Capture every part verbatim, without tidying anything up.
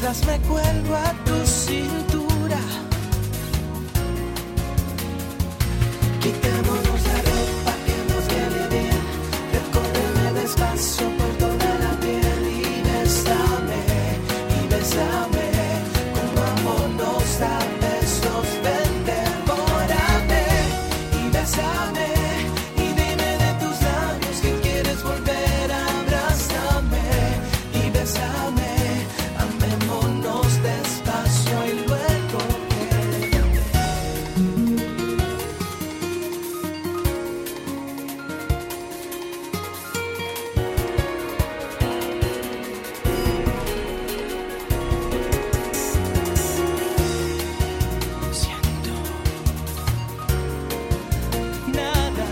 mientras me cuelgo a tu cintura. Quitémonos la ropa que nos viene bien, recórreme despacio por toda la piel y bésame, y bésame, como amor nos da besos, ven, devórame, y bésame, y dime de tus labios que quieres volver, abrázame, y bésame, amémonos despacio y luego quédate. Siento nada,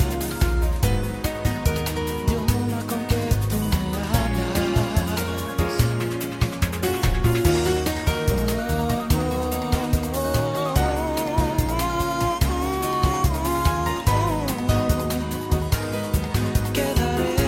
ni una con que tú me hablas. Quedaré.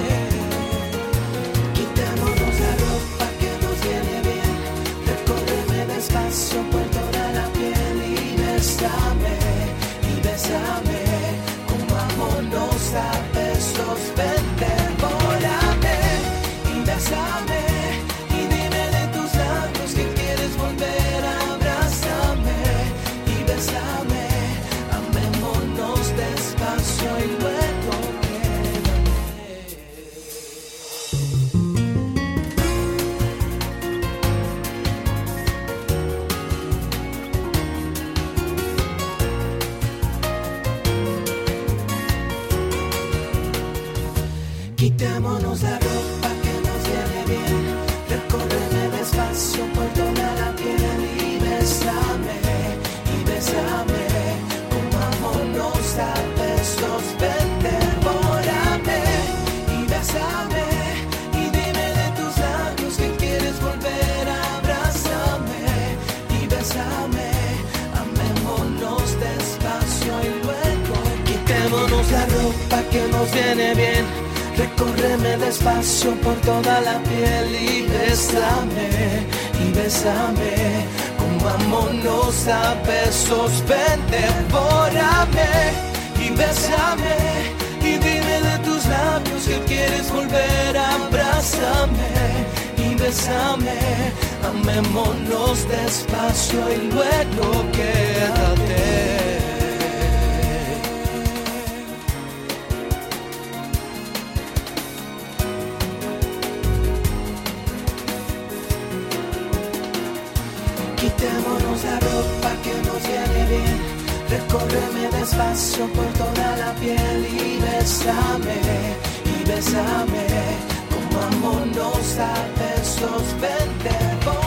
Quitémonos la ropa que nos viene bien, recórreme despacio por toda la piel y bésame, y bésame, como amor nos da besos, ven, devórame, y bésame, y dime de tus labios que quieres volver, abrázame, y bésame, amémonos despacio y luego quédate. Quitémonos la ropa que nos viene bien, recórreme despacio por toda la piel y bésame, y bésame, como amor nos da besos, ven, devórame, y bésame, y dime de tus labios que quieres volver, abrázame, y bésame, amémonos despacio y luego. Quitémonos la ropa que nos viene bien, recórreme despacio por toda la piel y bésame, y bésame, como amor nos da besos, ven, devórame, y bésame, y dime de tus labios que quieres volver, abrázame, y bésame, amémonos despacio y luego quédate. Quitémonos la ropa que nos viene bien, recórreme despacio por toda la piel y bésame, y bésame, como amor nos da besos, ven, devórame.